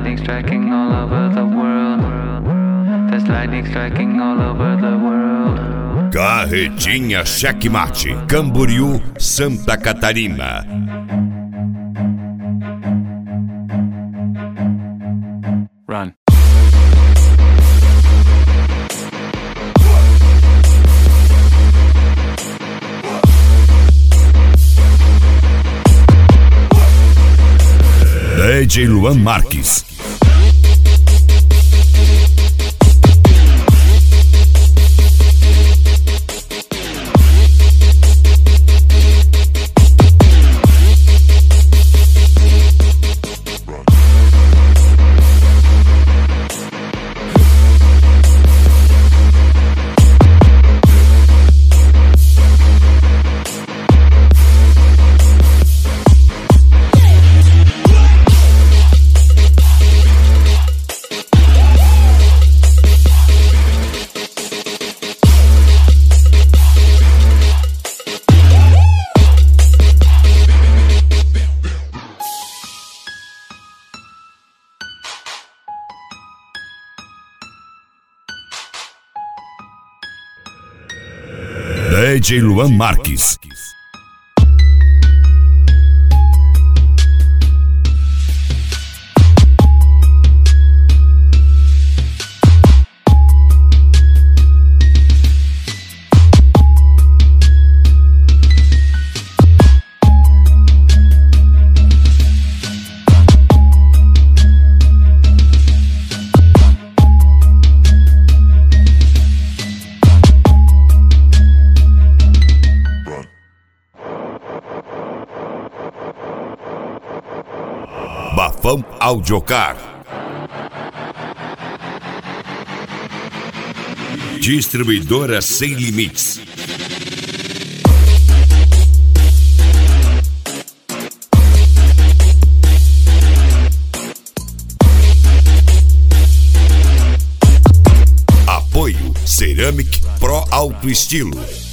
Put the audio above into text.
lightning striking all over the world. There's lightning striking all over the world. Carretinha Checkmate, Camboriú, Santa Catarina. Run. DJ Luan Marques. DJ Luan Marques. Bafão Audiocar. Distribuidora Sem Limites. Apoio Ceramic Pro Alto Estilo.